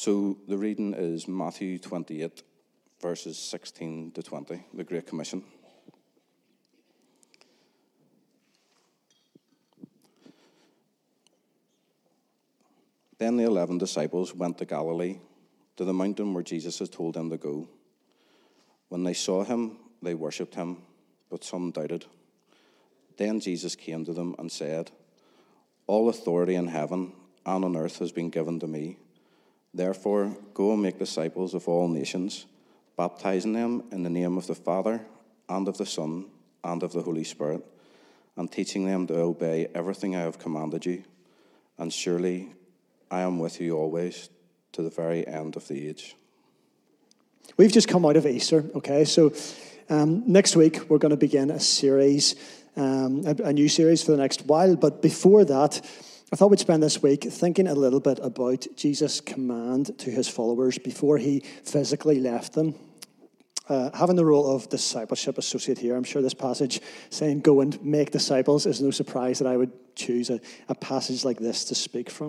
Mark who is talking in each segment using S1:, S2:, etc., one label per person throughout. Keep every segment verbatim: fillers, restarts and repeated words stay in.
S1: So the reading is Matthew twenty-eight, verses sixteen to twenty, the Great Commission. Then the eleven disciples went to Galilee, to the mountain where Jesus had told them to go. When they saw him, they worshipped him, but some doubted. Then Jesus came to them and said, "All authority in heaven and on earth has been given to me. Therefore, go and make disciples of all nations, baptizing them in the name of the Father, and of the Son, and of the Holy Spirit, and teaching them to obey everything I have commanded you. And surely I am with you always, to the very end of the age."
S2: We've just come out of Easter, okay? So um, next week we're going to begin a series, um, a, a new series for the next while. But before that, I thought we'd spend this week thinking a little bit about Jesus' command to his followers before he physically left them. Uh, having the role of discipleship associate here, I'm sure this passage saying go and make disciples is no surprise that I would choose a, a passage like this to speak from.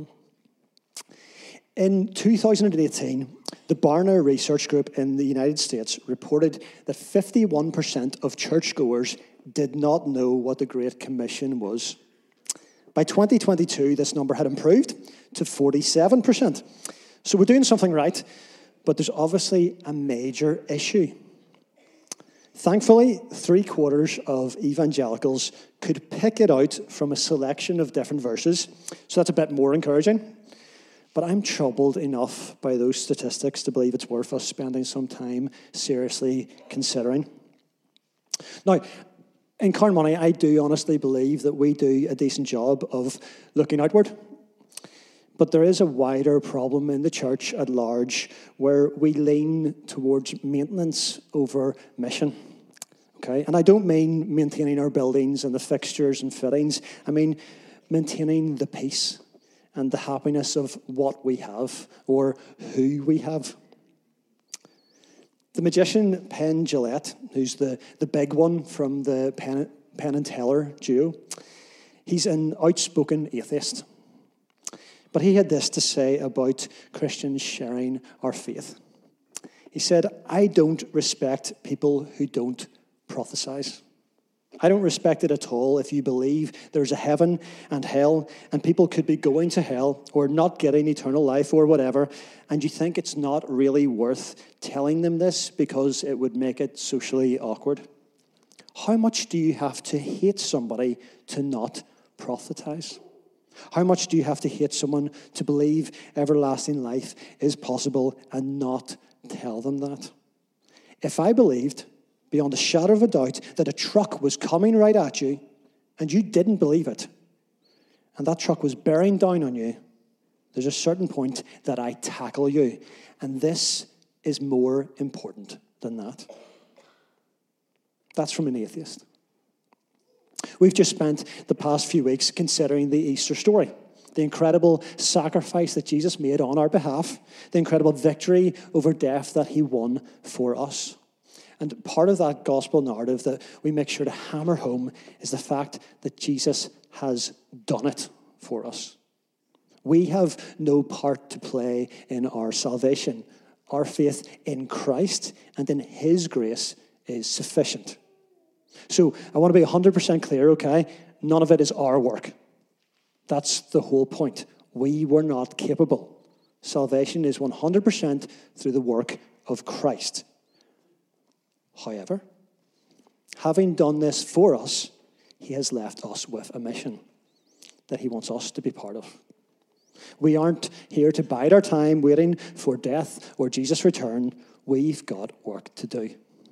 S2: In two thousand eighteen, the Barna Research Group in the United States reported that fifty-one percent of churchgoers did not know what the Great Commission was. By twenty twenty-two, this number had improved to forty-seven percent. So we're doing something right, but there's obviously a major issue. Thankfully, three quarters of evangelicals could pick it out from a selection of different verses, so that's a bit more encouraging. But I'm troubled enough by those statistics to believe it's worth us spending some time seriously considering. Now, in Carnmoney, I do honestly believe that we do a decent job of looking outward. But there is a wider problem in the church at large where we lean towards maintenance over mission. Okay? And I don't mean maintaining our buildings and the fixtures and fittings. I mean maintaining the peace and the happiness of what we have or who we have. The magician Penn Jillette, who's the, the big one from the Penn, Penn and Teller duo, he's an outspoken atheist. But he had this to say about Christians sharing our faith. He said, "I don't respect people who don't prophesize. I don't respect it at all if you believe there's a heaven and hell and people could be going to hell or not getting eternal life or whatever, and you think it's not really worth telling them this because it would make it socially awkward. How much do you have to hate somebody to not prophesize? How much do you have to hate someone to believe everlasting life is possible and not tell them that? If I believed beyond a shadow of a doubt that a truck was coming right at you and you didn't believe it, and that truck was bearing down on you, there's a certain point that I tackle you. And this is more important than that." That's from an atheist. We've just spent the past few weeks considering the Easter story, the incredible sacrifice that Jesus made on our behalf, the incredible victory over death that he won for us. And part of that gospel narrative that we make sure to hammer home is the fact that Jesus has done it for us. We have no part to play in our salvation. Our faith in Christ and in his grace is sufficient. So I want to be one hundred percent clear, okay? None of it is our work. That's the whole point. We were not capable. Salvation is one hundred percent through the work of Christ. However, having done this for us, he has left us with a mission that he wants us to be part of. We aren't here to bide our time waiting for death or Jesus' return. We've got work to do.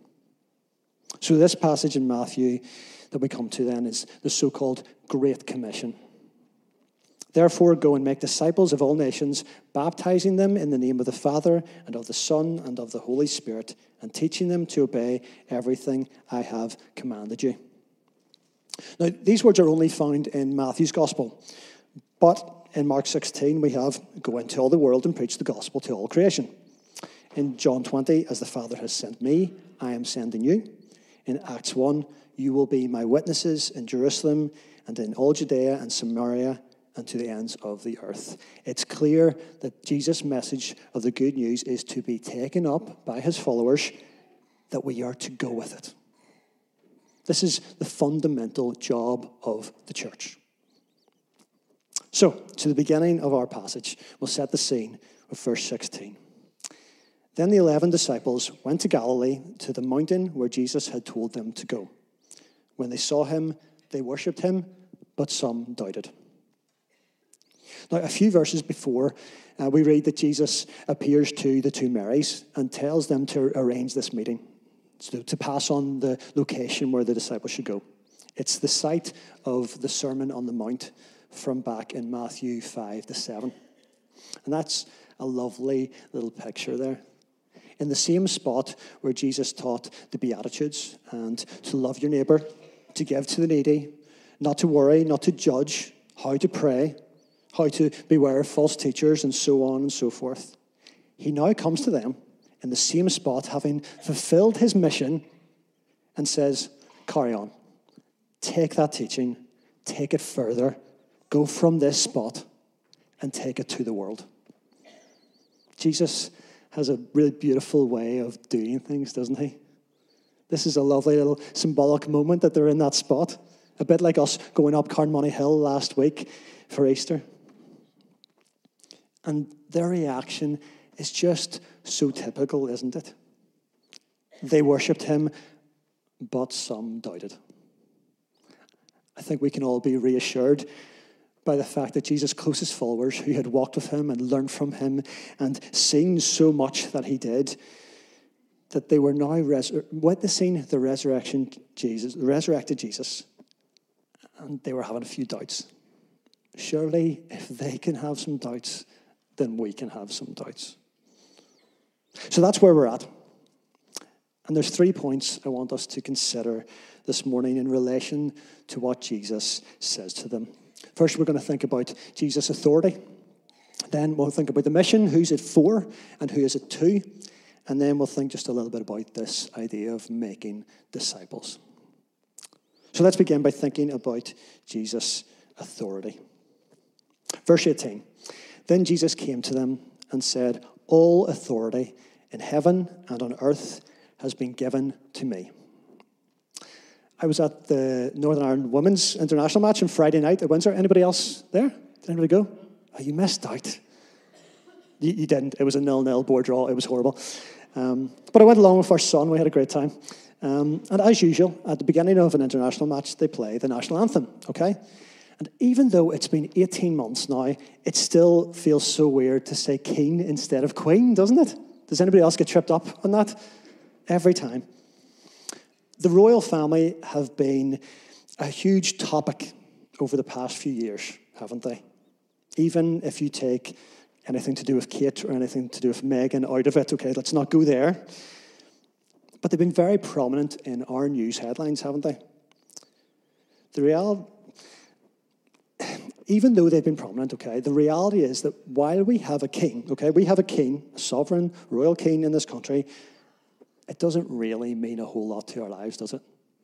S2: So this passage in Matthew that we come to then is the so-called Great Commission. "Therefore, go and make disciples of all nations, baptizing them in the name of the Father and of the Son and of the Holy Spirit, and teaching them to obey everything I have commanded you." Now, these words are only found in Matthew's Gospel. But in Mark sixteen, we have, "Go into all the world and preach the gospel to all creation." In John twenty, "As the Father has sent me, I am sending you." In Acts one, "You will be my witnesses in Jerusalem and in all Judea and Samaria and to the ends of the earth. It's clear that Jesus' message of the good news is to be taken up by his followers, that we are to go with it. This is the fundamental job of the church. So, to the beginning of our passage, we'll set the scene with verse sixteen. Then the eleven disciples went to Galilee, to the mountain where Jesus had told them to go. When they saw him, they worshipped him, but some doubted. Now, a few verses before, uh, we read that Jesus appears to the two Marys and tells them to arrange this meeting, so to pass on the location where the disciples should go. It's the site of the Sermon on the Mount from back in Matthew five to seven. And that's a lovely little picture there. In the same spot where Jesus taught the Beatitudes and to love your neighbour, to give to the needy, not to worry, not to judge, how to pray, how to beware of false teachers, and so on and so forth. He now comes to them in the same spot, having fulfilled his mission, and says, carry on. Take that teaching, take it further, go from this spot, and take it to the world. Jesus has a really beautiful way of doing things, doesn't he? This is a lovely little symbolic moment that they're in that spot. A bit like us going up Carnmoney Hill last week for Easter. And their reaction is just so typical, isn't it? They worshipped him, but some doubted. I think we can all be reassured by the fact that Jesus' closest followers, who had walked with him and learned from him and seen so much that he did, that they were now resur- witnessing the resurrection Jesus, the resurrected Jesus, and they were having a few doubts. Surely, if they can have some doubts, then we can have some doubts. So that's where we're at. And there's three points I want us to consider this morning in relation to what Jesus says to them. First, we're going to think about Jesus' authority. Then we'll think about the mission, who's it for and who is it to. And then we'll think just a little bit about this idea of making disciples. So let's begin by thinking about Jesus' authority. Verse eighteen. Then Jesus came to them and said, all authority in heaven and on earth has been given to me. I was at the Northern Ireland Women's International match on Friday night at Windsor. Anybody else there? Did anybody go? Oh, you missed out. You, you didn't. It was a nil-nil board draw. It was horrible. Um, but I went along with our son. We had a great time. Um, and as usual, at the beginning of an international match, they play the national anthem, okay? And even though it's been eighteen months now, it still feels so weird to say King instead of Queen, doesn't it? Does anybody else get tripped up on that? Every time. The royal family have been a huge topic over the past few years, haven't they? Even if you take anything to do with Kate or anything to do with Meghan out of it, okay, let's not go there. But they've been very prominent in our news headlines, haven't they? The reality... Even though they've been prominent, okay, the reality is that while we have a king, okay, we have a king, a sovereign, royal king in this country, it doesn't really mean a whole lot to our lives, does it?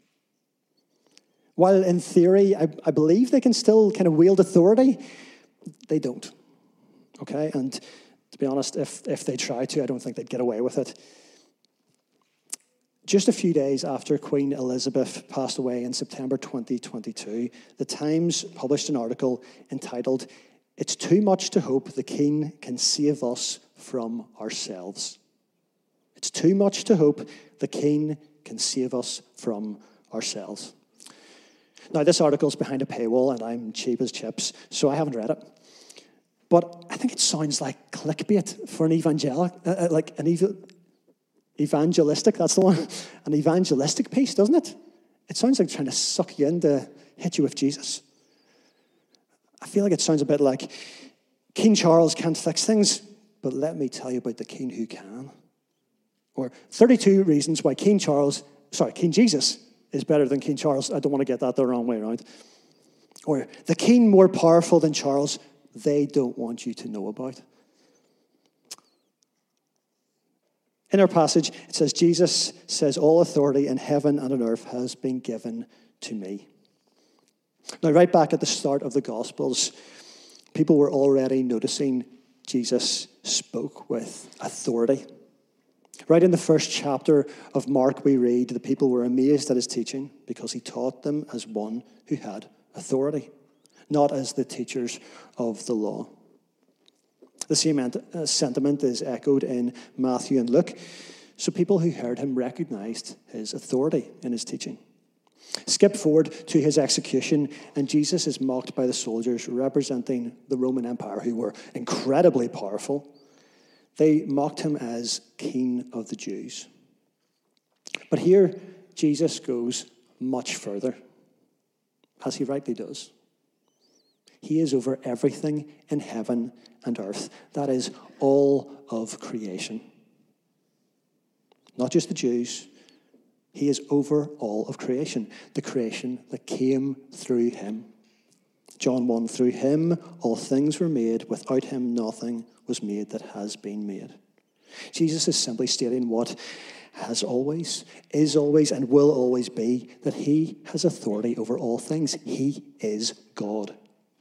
S2: While in theory, I, I believe they can still kind of wield authority, they don't, okay? And to be honest, if, if they try to, I don't think they'd get away with it. Just a few days after Queen Elizabeth passed away in September twenty twenty-two, The Times published an article entitled, "It's Too Much to Hope the King Can Save Us from Ourselves." It's too much to hope the King can save us from ourselves. Now, this article's behind a paywall, and I'm cheap as chips, so I haven't read it. But I think it sounds like clickbait for an evangelic, uh, like an evil... Evangelistic, that's the one. An evangelistic piece, doesn't it? It sounds like trying to suck you in to hit you with Jesus. I feel like it sounds a bit like, King Charles can't fix things, but let me tell you about the king who can. Or thirty-two reasons why King Charles, sorry, King Jesus is better than King Charles. I don't want to get that the wrong way around. Or the king more powerful than Charles, they don't want you to know about. In our passage, it says, Jesus says, all authority in heaven and on earth has been given to me. Now, right back at the start of the Gospels, People were already noticing Jesus spoke with authority. Right in the first chapter of Mark, we read, the people were amazed at his teaching because he taught them as one who had authority, not as the teachers of the law. The same sentiment is echoed in Matthew and Luke. So people who heard him recognized his authority in his teaching. Skip forward to his execution, and Jesus is mocked by the soldiers representing the Roman Empire, who were incredibly powerful. They mocked him as King of the Jews. But here, Jesus goes much further, as he rightly does. He is over everything in heaven and earth. That is all of creation. Not just the Jews. He is over all of creation, the creation that came through him. John one, through him all things were made. Without him nothing was made that has been made. Jesus is simply stating what has always, is always, and will always be, that he has authority over all things. He is God.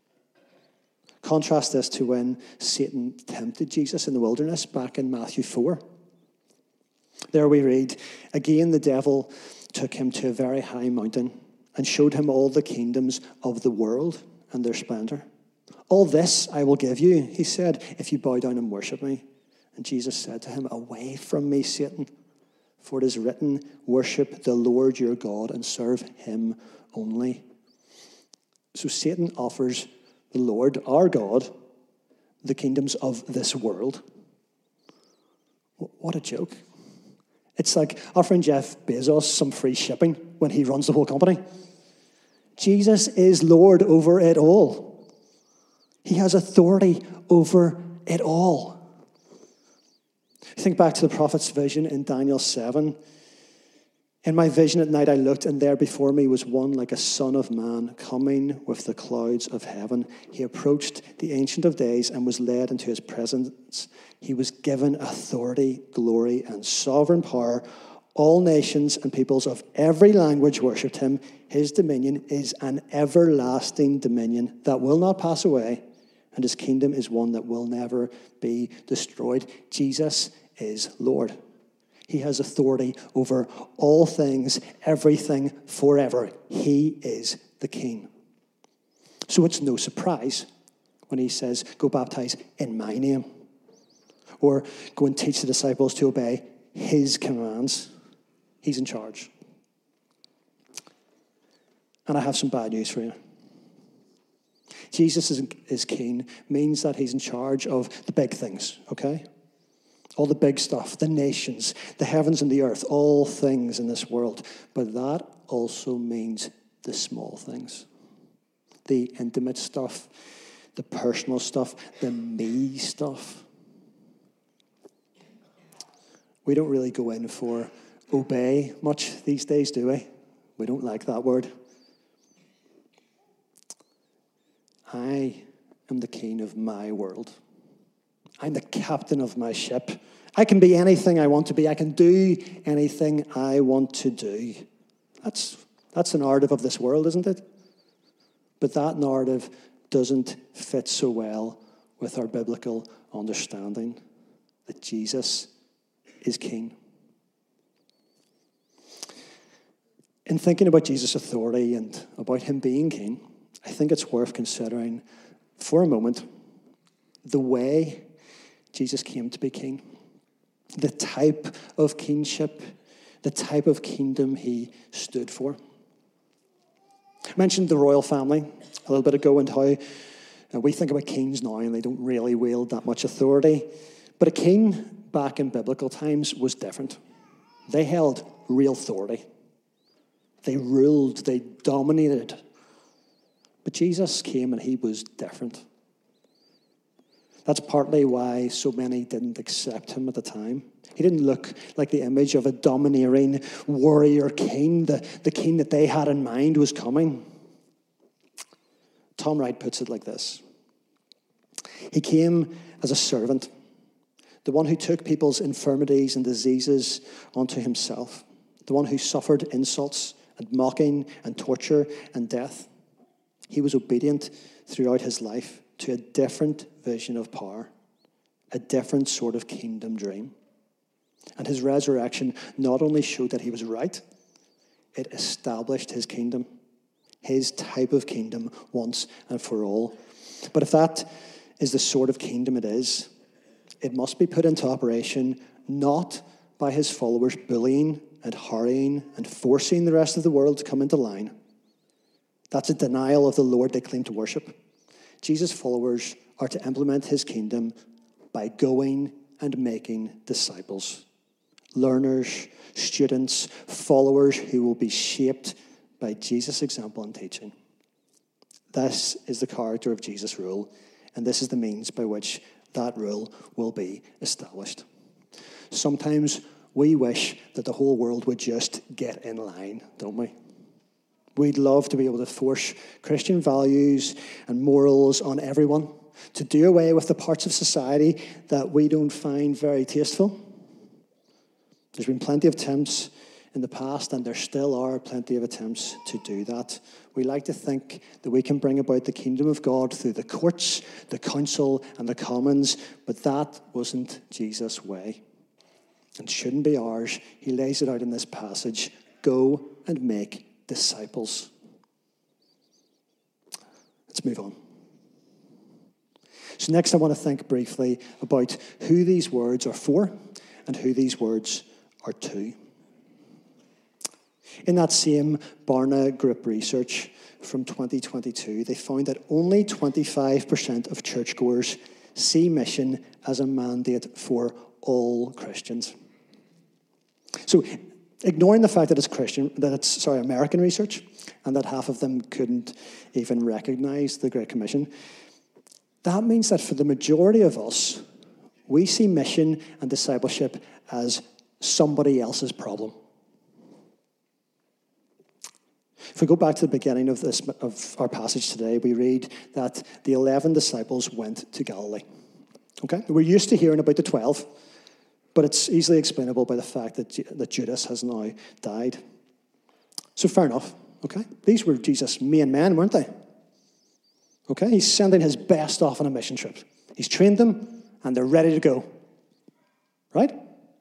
S2: Contrast this to when Satan tempted Jesus in the wilderness back in Matthew four. There we read, again the devil took him to a very high mountain and showed him all the kingdoms of the world and their splendor. All this I will give you, he said, if you bow down and worship me. And Jesus said to him, away from me, Satan, for it is written, worship the Lord your God and serve him only. So Satan offers the Lord, our God, the kingdoms of this world. What a joke. It's like offering Jeff Bezos some free shipping when he runs the whole company. Jesus is Lord over it all. He has authority over it all. Think back to the prophet's vision in Daniel seven. In my vision at night I looked, and there before me was one like a son of man coming with the clouds of heaven. He approached the Ancient of Days and was led into his presence. He was given authority, glory, and sovereign power. All nations and peoples of every language worshipped him. His dominion is an everlasting dominion that will not pass away, and his kingdom is one that will never be destroyed. Jesus is Lord. He has authority over all things, everything, forever. He is the King. So it's no surprise when he says, go baptize in my name. Or go and teach the disciples to obey his commands. He's in charge. And I have some bad news for you. Jesus is, is king means that he's in charge of the big things, okay? All the big stuff, the nations, the heavens and the earth, all things in this world. But that also means the small things. The intimate stuff, the personal stuff, the me stuff. We don't really go in for obey much these days, do we? We don't like that word. I am the king of my world. I'm the captain of my ship. I can be anything I want to be. I can do anything I want to do. That's, that's the narrative of this world, isn't it? But that narrative doesn't fit so well with our biblical understanding that Jesus is king. In thinking about Jesus' authority and about him being king, I think it's worth considering for a moment the way Jesus came to be king, the type of kingship, the type of kingdom he stood for. I mentioned the royal family a little bit ago and how uh, we think about kings now and they don't really wield that much authority. But a king back in biblical times was different. They held real authority. They ruled, they dominated. But Jesus came and he was different. That's partly why so many didn't accept him at the time. He didn't look like the image of a domineering warrior king. The, the king that they had in mind was coming. Tom Wright puts it like this. He came as a servant, the one who took people's infirmities and diseases onto himself, the one who suffered insults and mocking and torture and death. He was obedient throughout his life to a different vision of power, a different sort of kingdom dream. And his resurrection not only showed that he was right, it established his kingdom, his type of kingdom once and for all. But if that is the sort of kingdom it is, it must be put into operation not by his followers bullying and hurrying and forcing the rest of the world to come into line. That's a denial of the Lord they claim to worship. Jesus' followers are to implement his kingdom by going and making disciples, learners, students, followers who will be shaped by Jesus' example and teaching. This is the character of Jesus' rule, and this is the means by which that rule will be established. Sometimes we wish that the whole world would just get in line, don't we? We'd love to be able to force Christian values and morals on everyone, to do away with the parts of society that we don't find very tasteful. There's been plenty of attempts in the past, and there still are plenty of attempts to do that. We like to think that we can bring about the kingdom of God through the courts, the council, and the commons, but that wasn't Jesus' way. And shouldn't be ours. He lays it out in this passage. Go and make disciples. Let's move on. So next I want to think briefly about who these words are for and who these words are to. In that same Barna Group research from twenty twenty-two, they found that only twenty-five percent of churchgoers see mission as a mandate for all Christians. So, ignoring the fact that it's Christian, that it's sorry, American research, and that half of them couldn't even recognize the Great Commission, that means that for the majority of us, we see mission and discipleship as somebody else's problem. If we go back to the beginning of this of our passage today, we read that the eleven disciples went to Galilee. Okay, we're used to hearing about the twelve, but it's easily explainable by the fact that, that Judas has now died. So fair enough. Okay, these were Jesus' main men, weren't they? Okay, he's sending his best off on a mission trip. He's trained them, and they're ready to go. Right?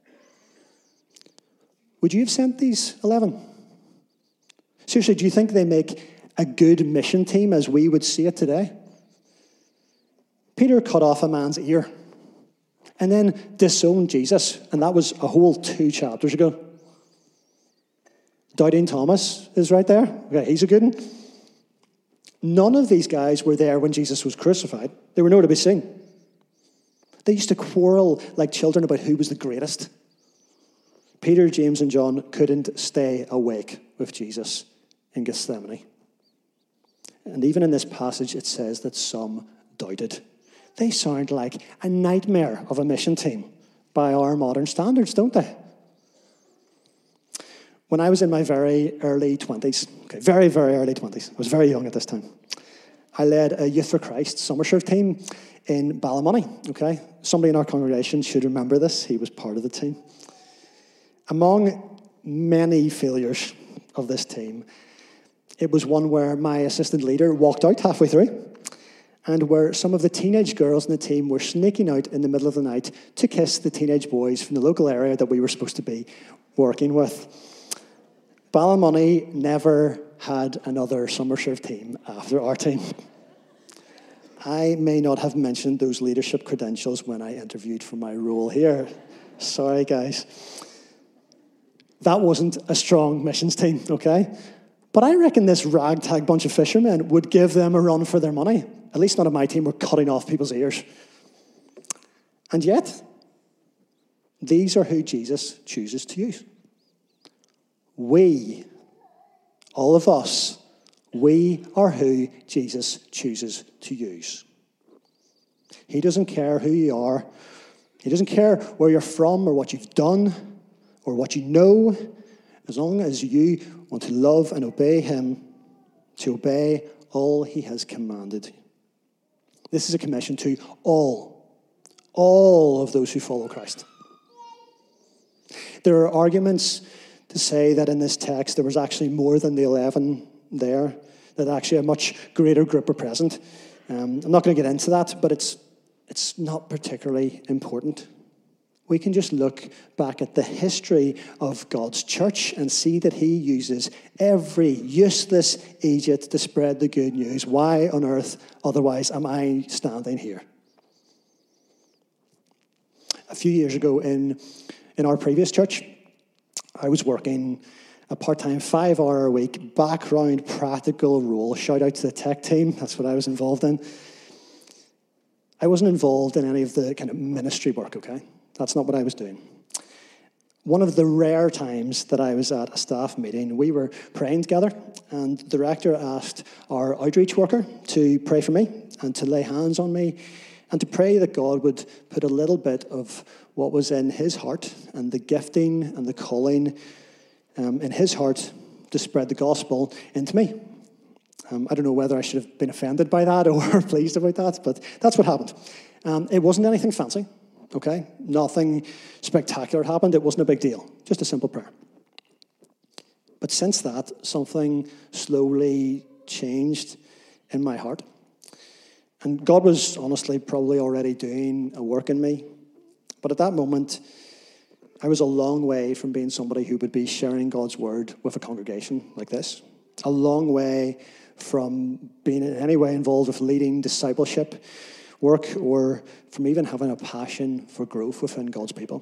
S2: Would you have sent these eleven? Seriously, do you think they make a good mission team as we would see it today? Peter cut off a man's ear and then disowned Jesus, and that was a whole two chapters ago. Doubting Thomas is right there. Okay, he's a good one. None of these guys were there when Jesus was crucified. They were nowhere to be seen. They used to quarrel like children about who was the greatest. Peter, James, and John couldn't stay awake with Jesus in Gethsemane. And even in this passage, it says that some doubted. They sound like a nightmare of a mission team by our modern standards, don't they? When I was in my very early twenties, okay, very, very early twenties, I was very young at this time, I led a Youth for Christ summer serve team in Ballymoney, okay? Somebody in our congregation should remember this. He was part of the team. Among many failures of this team, it was one where my assistant leader walked out halfway through, and where some of the teenage girls in the team were sneaking out in the middle of the night to kiss the teenage boys from the local area that we were supposed to be working with. Ballymoney never had another summer serve team after our team. I may not have mentioned those leadership credentials when I interviewed for my role here. Sorry, guys. That wasn't a strong missions team, okay? But I reckon this ragtag bunch of fishermen would give them a run for their money. At least none of my team were cutting off people's ears. And yet, these are who Jesus chooses to use. We, all of us, we are who Jesus chooses to use. He doesn't care who you are. He doesn't care where you're from or what you've done or what you know, as long as you want to love and obey him, to obey all he has commanded. This is a commission to all, all of those who follow Christ. There are arguments to say that in this text there was actually more than the eleven there, that actually a much greater group were present. Um, I'm not going to get into that, but it's it's not particularly important. We can just look back at the history of God's church and see that he uses every useless Egypt to spread the good news. Why on earth, otherwise, am I standing here? A few years ago in, in our previous church, I was working a part-time five-hour-a-week background practical role. Shout out to the tech team. That's what I was involved in. I wasn't involved in any of the kind of ministry work, okay? That's not what I was doing. One of the rare times that I was at a staff meeting, we were praying together, and the director asked our outreach worker to pray for me and to lay hands on me and to pray that God would put a little bit of what was in his heart and the gifting and the calling um, in his heart to spread the gospel into me. Um, I don't know whether I should have been offended by that or pleased about that, but that's what happened. Um, it wasn't anything fancy. Okay? Nothing spectacular happened. It wasn't a big deal. Just a simple prayer. But since that, something slowly changed in my heart. And God was honestly probably already doing a work in me. But at that moment, I was a long way from being somebody who would be sharing God's word with a congregation like this. A long way from being in any way involved with leading discipleship work, or from even having a passion for growth within God's people.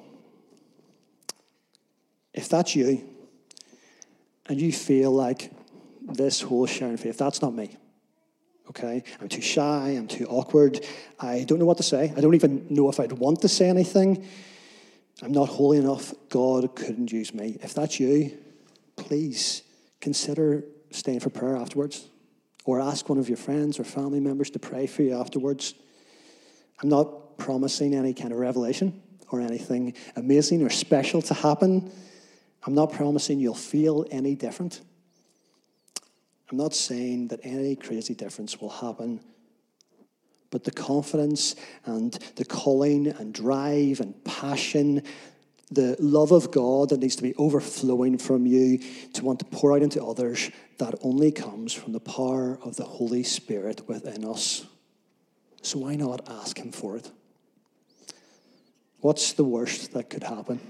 S2: If that's you, and you feel like this whole sharing faith, that's not me, okay? I'm too shy, I'm too awkward, I don't know what to say, I don't even know if I'd want to say anything, I'm not holy enough, God couldn't use me. If that's you, please consider staying for prayer afterwards, or ask one of your friends or family members to pray for you afterwards. I'm not promising any kind of revelation or anything amazing or special to happen. I'm not promising you'll feel any different. I'm not saying that any crazy difference will happen. But the confidence and the calling and drive and passion, the love of God that needs to be overflowing from you to want to pour out into others, that only comes from the power of the Holy Spirit within us. So why not ask him for it? What's the worst that could happen?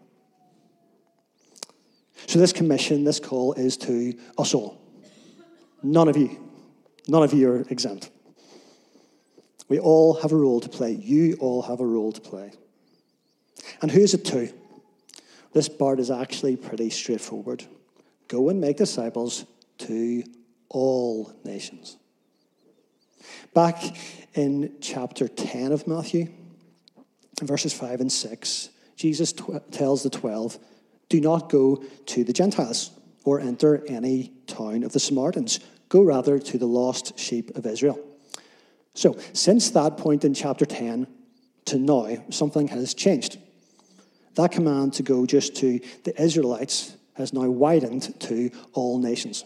S2: So this commission, this call is to us all. None of you. None of you are exempt. We all have a role to play. You all have a role to play. And who is it to? This part is actually pretty straightforward. Go and make disciples to all nations. Back in chapter ten of Matthew, verses five and six, Jesus tw- tells the twelve, do not go to the Gentiles or enter any town of the Samaritans. Go rather to the lost sheep of Israel. So, since that point in chapter ten to now, something has changed. That command to go just to the Israelites has now widened to all nations.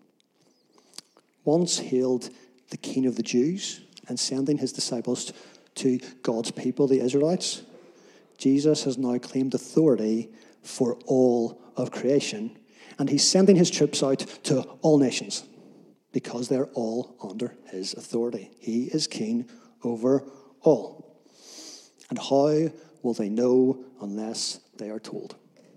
S2: Once hailed the King of the Jews and sending his disciples to God's people, the Israelites, Jesus has now claimed authority for all of creation, and he's sending his troops out to all nations because they're all under his authority. He is king over all. And how will they know unless they are told?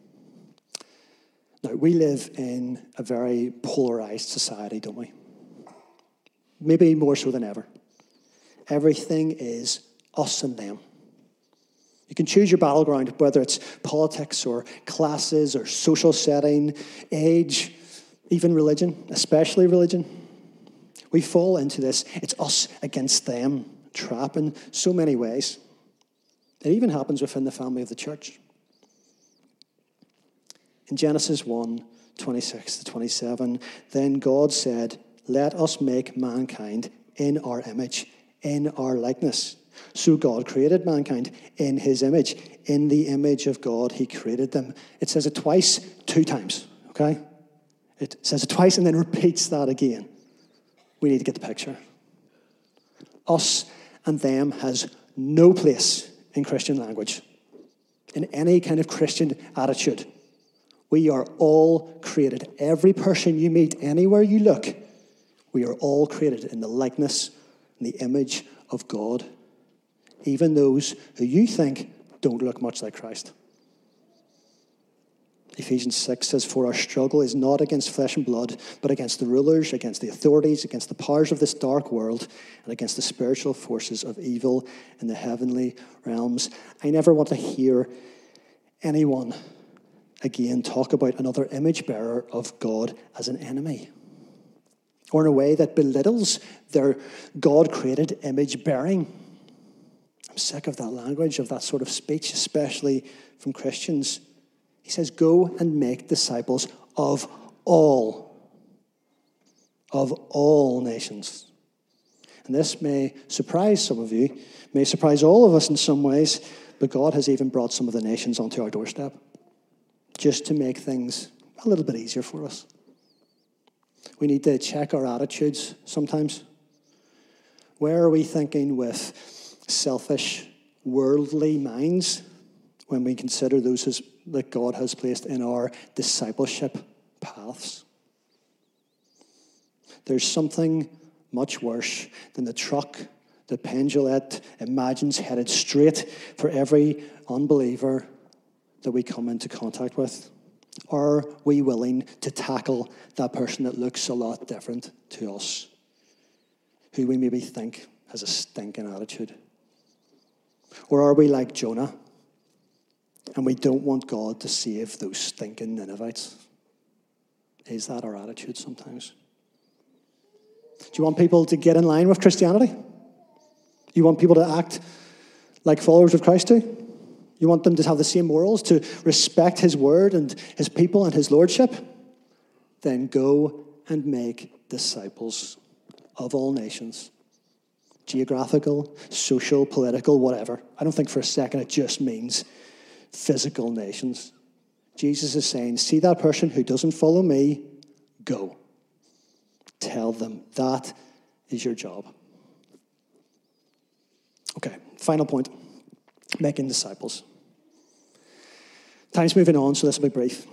S2: Now, we live in a very polarized society, don't we? Maybe more so than ever. Everything is us and them. You can choose your battleground, whether it's politics or classes or social setting, age, even religion, especially religion. We fall into this it's us against them trap in so many ways. It even happens within the family of the church. In Genesis one, twenty-six to twenty-seven, then God said, let us make mankind in our image, in our likeness. So God created mankind in his image. In the image of God, he created them. It says it twice, two times, okay? It says it twice and then repeats that again. We need to get the picture. Us and them has no place in Christian language, in any kind of Christian attitude. We are all created. Every person you meet, anywhere you look, we are all created in the likeness in the image of God, even those who you think don't look much like Christ. Ephesians six says, "For our struggle is not against flesh and blood, but against the rulers, against the authorities, against the powers of this dark world, and against the spiritual forces of evil in the heavenly realms." I never want to hear anyone again talk about another image bearer of God as an enemy, or in a way that belittles their God-created image bearing. I'm sick of that language, of that sort of speech, especially from Christians. He says, "Go and make disciples of all, of all nations." And this may surprise some of you, may surprise all of us in some ways, but God has even brought some of the nations onto our doorstep just to make things a little bit easier for us. We need to check our attitudes sometimes. Where are we thinking with selfish, worldly minds when we consider those as, that God has placed in our discipleship paths? There's something much worse than the truck that Penn Jillette imagines headed straight for every unbeliever that we come into contact with. Are we willing to tackle that person that looks a lot different to us, who we maybe think has a stinking attitude? Or are we like Jonah, and we don't want God to save those stinking Ninevites? Is that our attitude sometimes? Do you want people to get in line with Christianity? You want people to act like followers of Christ too? You want them to have the same morals, to respect his word and his people and his lordship? Then go and make disciples of all nations. Geographical, social, political, whatever. I don't think for a second it just means physical nations. Jesus is saying, see that person who doesn't follow me, go. Tell them that is your job. Okay, final point. Making disciples. Time's moving on, so this will be brief.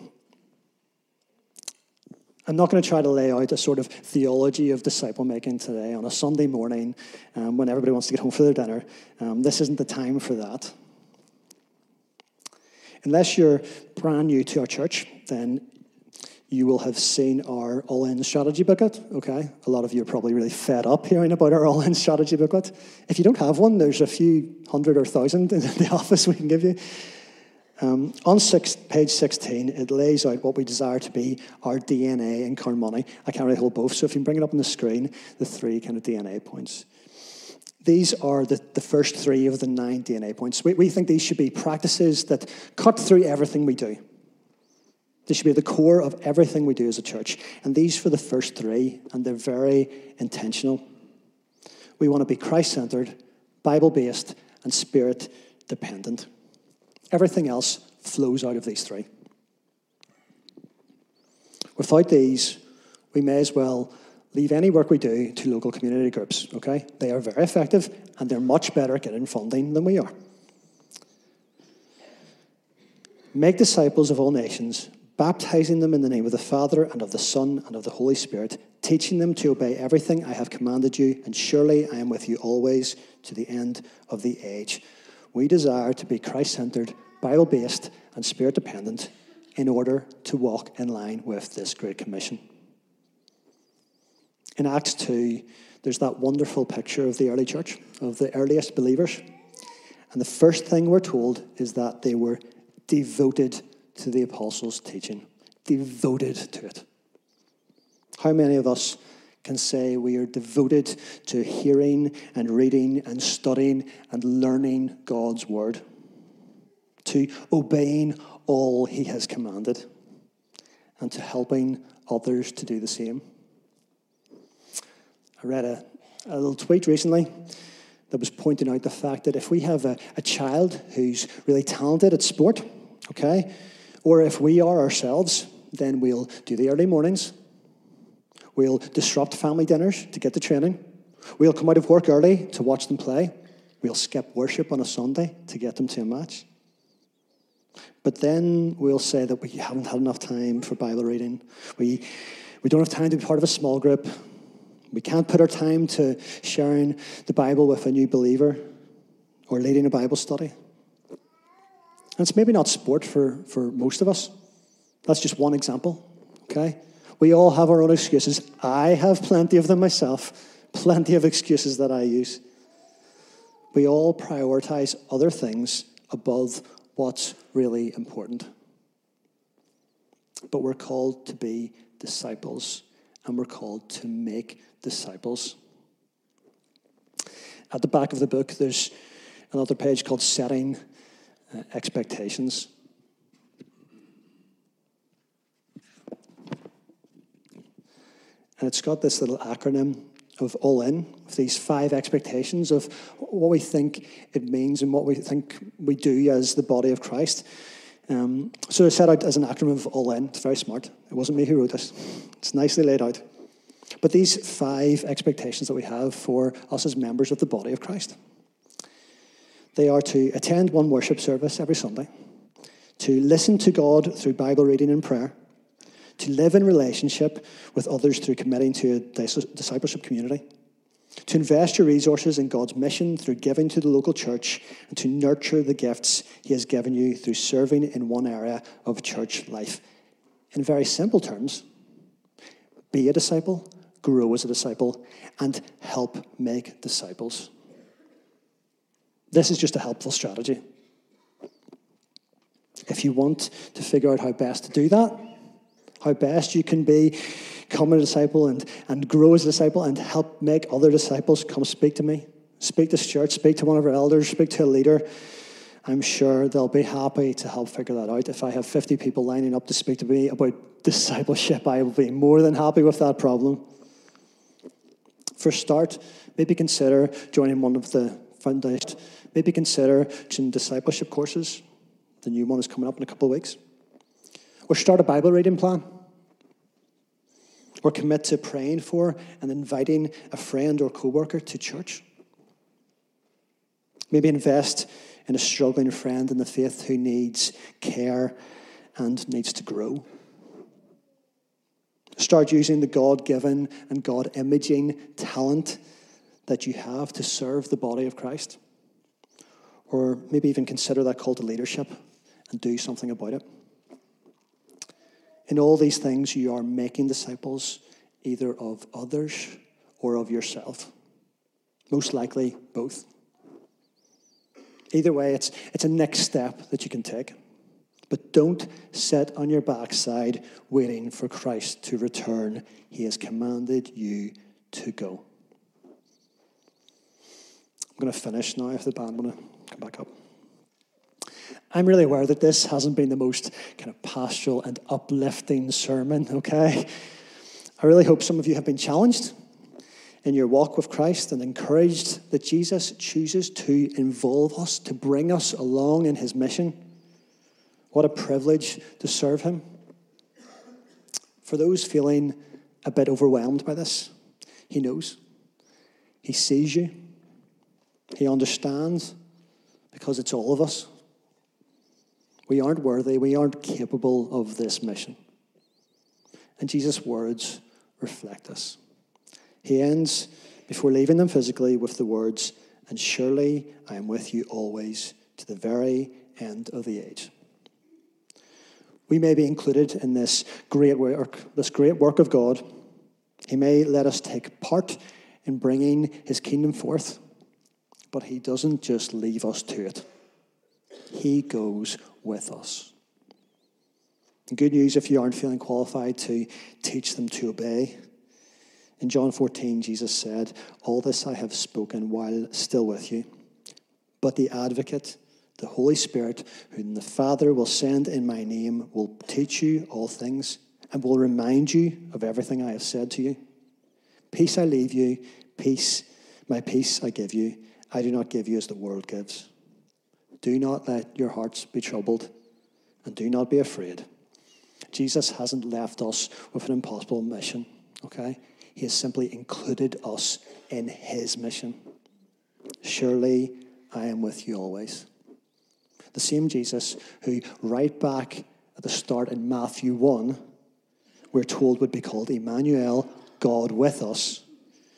S2: I'm not going to try to lay out a sort of theology of disciple making today on a Sunday morning um, when everybody wants to get home for their dinner. Um, this isn't the time for that. Unless you're brand new to our church, then you will have seen our All-In strategy booklet, okay? A lot of you are probably really fed up hearing about our All-In strategy booklet. If you don't have one, there's a few hundred or thousand in the office we can give you. Um, on six, page sixteen, it lays out what we desire to be our D N A in Carnmoney. I can't really hold both, so if you can bring it up on the screen, the three kind of D N A points. These are the, the first three of the nine D N A points. We, we think these should be practices that cut through everything we do. They should be at the core of everything we do as a church. And these for the first three, and they're very intentional. We want to be Christ-centered, Bible-based, and Spirit-dependent. Everything else flows out of these three. Without these, we may as well leave any work we do to local community groups, okay? They are very effective, and they're much better at getting funding than we are. Make disciples of all nations, baptizing them in the name of the Father and of the Son and of the Holy Spirit, teaching them to obey everything I have commanded you, and surely I am with you always to the end of the age. We desire to be Christ-centered, Bible-based, and Spirit-dependent in order to walk in line with this Great Commission. In Acts two, there's that wonderful picture of the early church, of the earliest believers. And the first thing we're told is that they were devoted to the apostles' teaching. Devoted to it. How many of us can say we are devoted to hearing and reading and studying and learning God's word? To obeying all he has commanded and to helping others to do the same? I read a, a little tweet recently that was pointing out the fact that if we have a, a child who's really talented at sport, okay, or if we are ourselves, then we'll do the early mornings. We'll disrupt family dinners to get the training. We'll come out of work early to watch them play. We'll skip worship on a Sunday to get them to a match. But then we'll say that we haven't had enough time for Bible reading. We, we don't have time to be part of a small group. We can't put our time to sharing the Bible with a new believer or leading a Bible study. And it's maybe not sport for, for most of us. That's just one example, okay? We all have our own excuses. I have plenty of them myself, plenty of excuses that I use. We all prioritize other things above what's really important. But we're called to be disciples, and we're called to make disciples. At the back of the book, there's another page called Setting uh, Expectations. And it's got this little acronym of all in, with these five expectations of what we think it means and what we think we do as the body of Christ. Um, so it's set out as an acronym of all in. It's very smart. It wasn't me who wrote this. It's nicely laid out. But these five expectations that we have for us as members of the body of Christ. They are to attend one worship service every Sunday, to listen to God through Bible reading and prayer, to live in relationship with others through committing to a discipleship community, to invest your resources in God's mission through giving to the local church, and to nurture the gifts he has given you through serving in one area of church life. In very simple terms, be a disciple, grow as a disciple, and help make disciples. This is just a helpful strategy. If you want to figure out how best to do that, how best you can become a disciple and, and grow as a disciple and help make other disciples, come speak to me. Speak to church, speak to one of our elders, speak to a leader. I'm sure they'll be happy to help figure that out. If I have fifty people lining up to speak to me about discipleship, I will be more than happy with that problem. For a start, maybe consider joining one of the foundations. Maybe consider some discipleship courses. The new one is coming up in a couple of weeks. Or start a Bible reading plan. Or commit to praying for and inviting a friend or co-worker to church. Maybe invest in a struggling friend in the faith who needs care and needs to grow. Start using the God-given and God-imaging talent that you have to serve the body of Christ. Or maybe even consider that call to leadership and do something about it. In all these things, you are making disciples either of others or of yourself. Most likely, both. Either way, it's, it's a next step that you can take. But don't sit on your backside waiting for Christ to return. He has commanded you to go. I'm going to finish now if the band want to come back up. I'm really aware that this hasn't been the most kind of pastoral and uplifting sermon, okay? I really hope some of you have been challenged in your walk with Christ and encouraged that Jesus chooses to involve us, to bring us along in his mission. What a privilege to serve him. For those feeling a bit overwhelmed by this, he knows. He sees you. He understands, because it's all of us. We aren't worthy. We aren't capable of this mission. And Jesus' words reflect us. He ends, before leaving them physically, with the words, "And surely I am with you always to the very end of the age." We may be included in this great work, this great work of God. He may let us take part in bringing his kingdom forth, but he doesn't just leave us to it. He goes with us. And good news if you aren't feeling qualified to teach them to obey. In John fourteen, Jesus said, "All this I have spoken while still with you. But the advocate, the Holy Spirit, whom the Father will send in my name, will teach you all things and will remind you of everything I have said to you. Peace I leave you, peace, my peace I give you. I do not give you as the world gives. Do not let your hearts be troubled, and do not be afraid." Jesus hasn't left us with an impossible mission, okay? He has simply included us in his mission. Surely I am with you always. The same Jesus who, right back at the start in Matthew one, we're told would be called Emmanuel, God with us,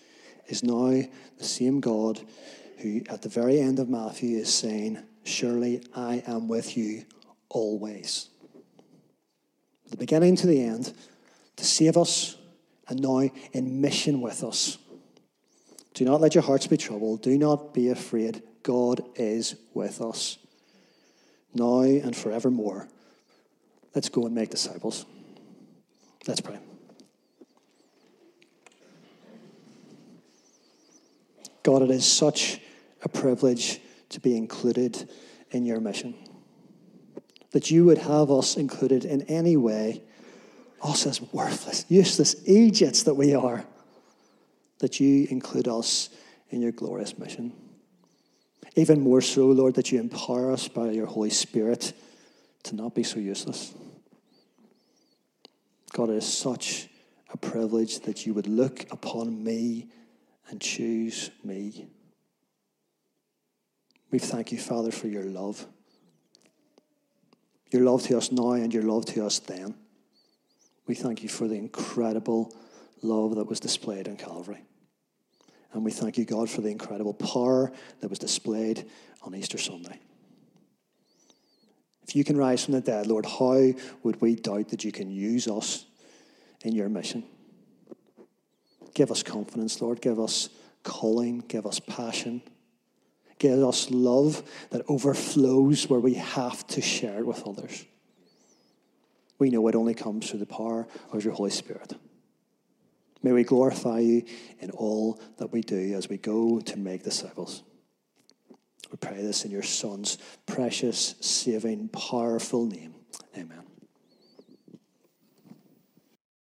S2: is now the same God who at the very end of Matthew is saying, surely I am with you always. The beginning to the end, to save us, and now in mission with us. Do not let your hearts be troubled. Do not be afraid. God is with us, now and forevermore. Let's go and make disciples. Let's pray. God, it is such a privilege to be included in your mission. That you would have us included in any way, us as worthless, useless idiots that we are, that you include us in your glorious mission. Even more so, Lord, that you empower us by your Holy Spirit to not be so useless. God, it is such a privilege that you would look upon me and choose me. We thank you, Father, for your love. Your love to us now and your love to us then. We thank you for the incredible love that was displayed on Calvary. And we thank you, God, for the incredible power that was displayed on Easter Sunday. If you can rise from the dead, Lord, how would we doubt that you can use us in your mission? Give us confidence, Lord. Give us calling. Give us passion. Give us love that overflows where we have to share it with others. We know it only comes through the power of your Holy Spirit. May we glorify you in all that we do as we go to make disciples. We pray this in your Son's precious, saving, powerful name. Amen.